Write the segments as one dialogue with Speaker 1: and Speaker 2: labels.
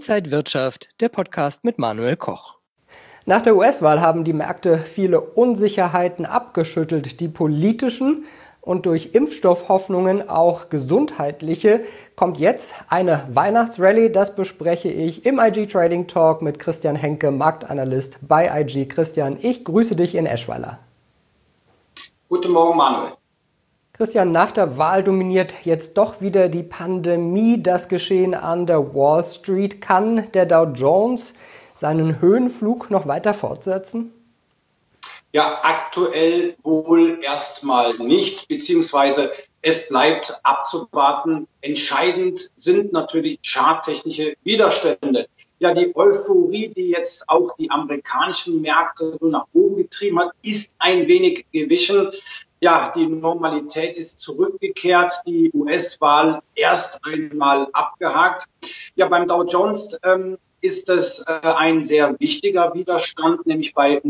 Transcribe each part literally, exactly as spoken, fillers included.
Speaker 1: Inside Wirtschaft, der Podcast mit Manuel Koch.
Speaker 2: Nach der U S-Wahl haben die Märkte viele Unsicherheiten abgeschüttelt, die politischen und durch Impfstoffhoffnungen auch gesundheitliche. Kommt jetzt eine Weihnachtsrallye, das bespreche ich im I G Trading Talk mit Christian Henke, Marktanalyst bei I G. Christian, ich grüße dich in Eschweiler.
Speaker 3: Guten Morgen, Manuel.
Speaker 2: Christian, nach der Wahl dominiert jetzt doch wieder die Pandemie das Geschehen an der Wall Street. Kann der Dow Jones seinen Höhenflug noch weiter fortsetzen?
Speaker 3: Ja, aktuell wohl erstmal nicht, beziehungsweise es bleibt abzuwarten. Entscheidend sind natürlich charttechnische Widerstände. Ja, die Euphorie, die jetzt auch die amerikanischen Märkte so nach oben getrieben hat, ist ein wenig gewichen. Ja, die Normalität ist zurückgekehrt, die U S-Wahl erst einmal abgehakt. Ja, beim Dow Jones ähm, ist es äh, ein sehr wichtiger Widerstand, nämlich bei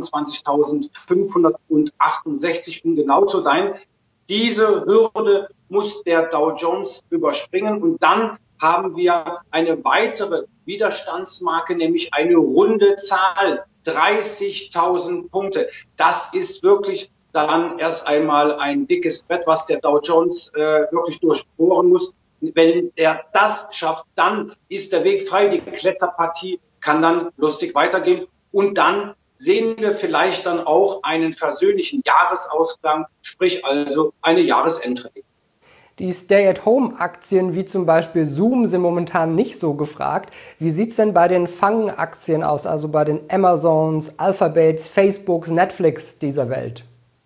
Speaker 3: neunundzwanzigtausendfünfhundertachtundsechzig, um genau zu sein. Diese Hürde muss der Dow Jones überspringen und dann haben wir eine weitere Widerstandsmarke, nämlich eine runde Zahl, dreißigtausend Punkte. Das ist wirklich dann erst einmal ein dickes Brett, was der Dow Jones äh, wirklich durchbohren muss. Wenn er das schafft, dann ist der Weg frei. Die Kletterpartie kann dann lustig weitergehen. Und dann sehen wir vielleicht dann auch einen versöhnlichen Jahresausklang, sprich also eine Jahresendrallye.
Speaker 2: Die Stay-at-Home-Aktien wie zum Beispiel Zoom sind momentan nicht so gefragt. Wie sieht es denn bei den Fang-Aktien aus, also bei den Amazons, Alphabets, Facebooks, Netflix dieser Welt?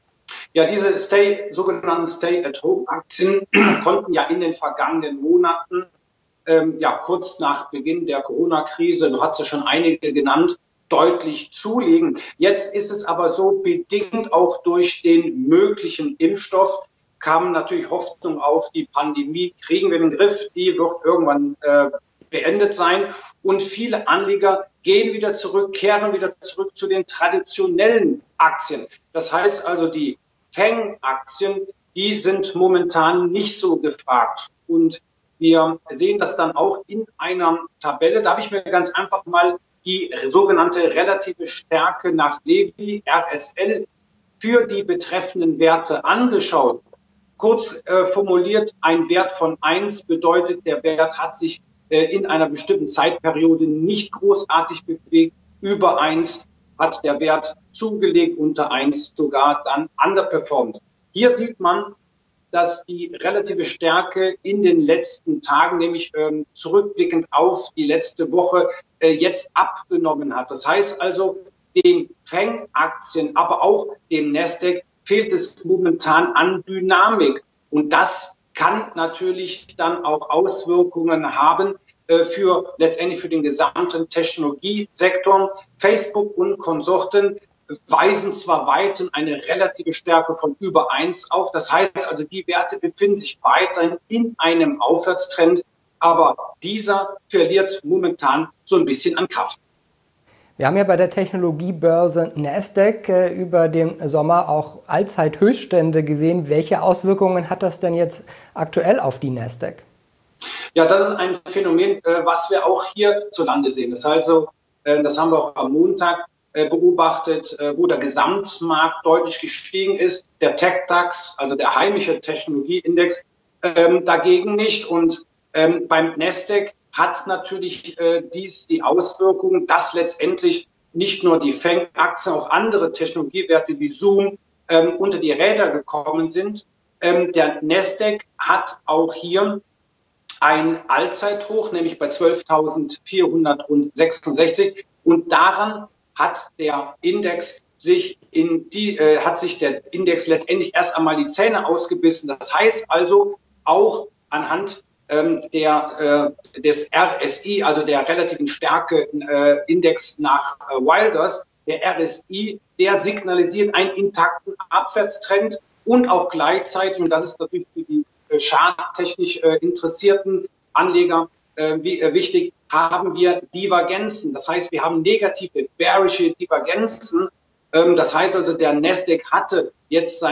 Speaker 3: Ja, diese Stay, sogenannten Stay-at-Home-Aktien konnten ja in den vergangenen Monaten, ähm, ja kurz nach Beginn der Corona-Krise, du hast ja schon einige genannt, deutlich zulegen. Jetzt ist es aber so, bedingt auch durch den möglichen Impfstoff kam natürlich Hoffnung auf, die Pandemie kriegen wir in den Griff, die wird irgendwann äh, beendet sein. Und viele Anleger gehen wieder zurück, kehren wieder zurück zu den traditionellen Aktien. Das heißt also, die Fang-Aktien, die sind momentan nicht so gefragt. Und wir sehen das dann auch in einer Tabelle. Da habe ich mir ganz einfach mal die sogenannte relative Stärke nach Levy, R S L, für die betreffenden Werte angeschaut. Kurz äh, formuliert, ein Wert von eins bedeutet, der Wert hat sich äh, in einer bestimmten Zeitperiode nicht großartig bewegt. Über eins hat der Wert zugelegt, unter eins sogar dann underperformed. Hier sieht man, dass die relative Stärke in den letzten Tagen, nämlich ähm, zurückblickend auf die letzte Woche, äh, jetzt abgenommen hat. Das heißt also, den Fang-Aktien, aber auch dem Nasdaq fehlt es momentan an Dynamik. Und das kann natürlich dann auch Auswirkungen haben für letztendlich für den gesamten Technologiesektor. Facebook und Konsorten weisen zwar weiterhin eine relative Stärke von über eins auf. Das heißt also, die Werte befinden sich weiterhin in einem Aufwärtstrend, aber dieser verliert momentan so ein bisschen an Kraft.
Speaker 2: Wir haben ja bei der Technologiebörse Nasdaq äh, über den Sommer auch Allzeithöchststände gesehen. Welche Auswirkungen hat das denn jetzt aktuell auf die Nasdaq?
Speaker 3: Ja, das ist ein Phänomen, äh, was wir auch hierzulande sehen. Das heißt also, äh, das haben wir auch am Montag äh, beobachtet, äh, wo der Gesamtmarkt deutlich gestiegen ist. Der TechDAX, also der heimische Technologieindex, ähm, dagegen nicht. Und ähm, beim Nasdaq hat natürlich äh, dies die Auswirkung, dass letztendlich nicht nur die Fang-Aktien, auch andere Technologiewerte wie Zoom ähm, unter die Räder gekommen sind. Ähm, der Nasdaq hat auch hier ein Allzeithoch, nämlich bei zwölftausendvierhundertsechsundsechzig. Und daran hat der Index sich in die, äh, hat sich der Index letztendlich erst einmal die Zähne ausgebissen. Das heißt also auch anhand ähm, der, äh, des R S I, also der relativen Stärke äh, Index nach äh, Wilders, der R S I, der signalisiert einen intakten Abwärtstrend und auch gleichzeitig, und das ist natürlich für die charttechnisch äh, interessierten Anleger äh, wie, äh, wichtig, haben wir Divergenzen. Das heißt, wir haben negative, bearische Divergenzen. Ähm, das heißt also, der Nasdaq hatte jetzt sein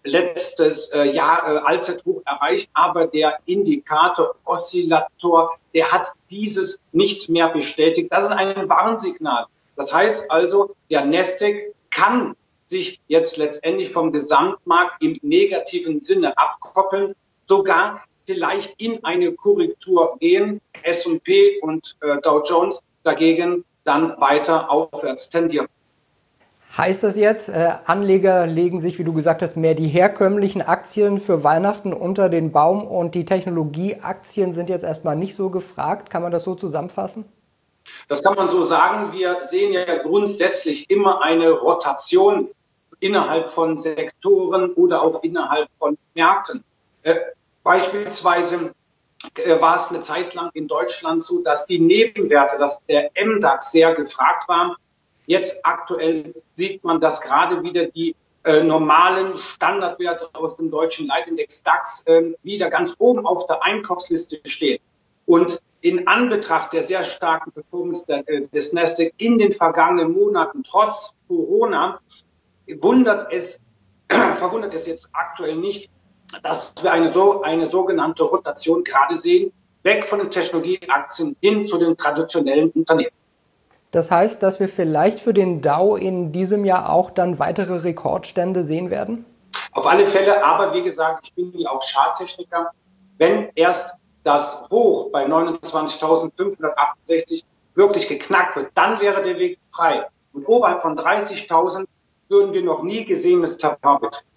Speaker 3: letztes äh, Jahr äh, Allzeithoch erreicht, aber der Indikator Oszillator, der hat dieses nicht mehr bestätigt. Das ist ein Warnsignal. Das heißt also, der Nasdaq kann sich jetzt letztendlich vom Gesamtmarkt im negativen Sinne abkoppeln, sogar vielleicht in eine Korrektur gehen, S und P und äh, Dow Jones dagegen dann weiter aufwärts tendieren.
Speaker 2: Heißt das jetzt, äh, Anleger legen sich, wie du gesagt hast, mehr die herkömmlichen Aktien für Weihnachten unter den Baum und die Technologieaktien sind jetzt erstmal nicht so gefragt? Kann man das so zusammenfassen?
Speaker 3: Das kann man so sagen. Wir sehen ja grundsätzlich immer eine Rotation innerhalb von Sektoren oder auch innerhalb von Märkten. Äh, beispielsweise äh, war es eine Zeit lang in Deutschland so, dass die Nebenwerte, dass der M DAX sehr gefragt war. Jetzt aktuell sieht man, dass gerade wieder die äh, normalen Standardwerte aus dem deutschen Leitindex DAX äh, wieder ganz oben auf der Einkaufsliste stehen. Und in Anbetracht der sehr starken Performance der, äh, des Nasdaq in den vergangenen Monaten, trotz Corona, wundert es, verwundert es jetzt aktuell nicht, dass wir eine so eine sogenannte Rotation gerade sehen, weg von den Technologieaktien hin zu den traditionellen Unternehmen.
Speaker 2: Das heißt, dass wir vielleicht für den Dow in diesem Jahr auch dann weitere Rekordstände sehen werden?
Speaker 3: Auf alle Fälle, aber wie gesagt, ich bin ja auch Charttechniker. Wenn erst das Hoch bei neunundzwanzigtausendfünfhundertachtundsechzig wirklich geknackt wird, dann wäre der Weg frei. Und oberhalb von dreißigtausend würden wir noch nie gesehenes Terrain betreten.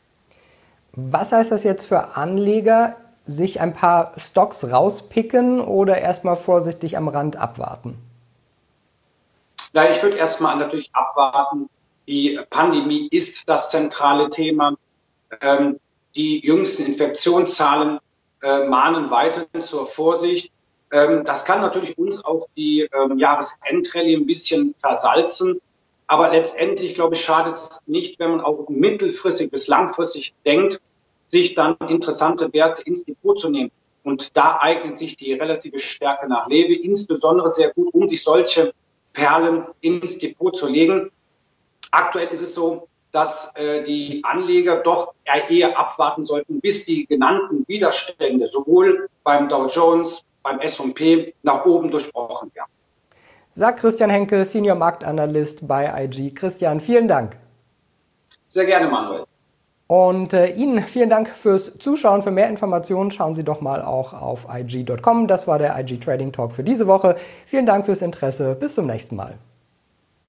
Speaker 2: Was heißt das jetzt für Anleger, sich ein paar Stocks rauspicken oder erstmal vorsichtig am Rand abwarten?
Speaker 3: Na, ich würde erstmal natürlich abwarten. Die Pandemie ist das zentrale Thema. Ähm, die jüngsten Infektionszahlen äh, mahnen weiterhin zur Vorsicht. Ähm, das kann natürlich uns auch die ähm, Jahresendrallye ein bisschen versalzen. Aber letztendlich, glaube ich, schadet es nicht, wenn man auch mittelfristig bis langfristig denkt, sich dann interessante Werte ins Depot zu nehmen. Und da eignet sich die relative Stärke nach Lewe insbesondere sehr gut, um sich solche Perlen ins Depot zu legen. Aktuell ist es so, dass äh, die Anleger doch eher abwarten sollten, bis die genannten Widerstände sowohl beim Dow Jones, beim S und P nach oben durchbrochen werden.
Speaker 2: Sagt Christian Henke, Senior Marktanalyst bei I G. Christian, vielen Dank.
Speaker 3: Sehr gerne, Manuel.
Speaker 2: Und äh, Ihnen vielen Dank fürs Zuschauen. Für mehr Informationen schauen Sie doch mal auch auf I G Punkt com. Das war der I G Trading Talk für diese Woche. Vielen Dank fürs Interesse. Bis zum nächsten Mal.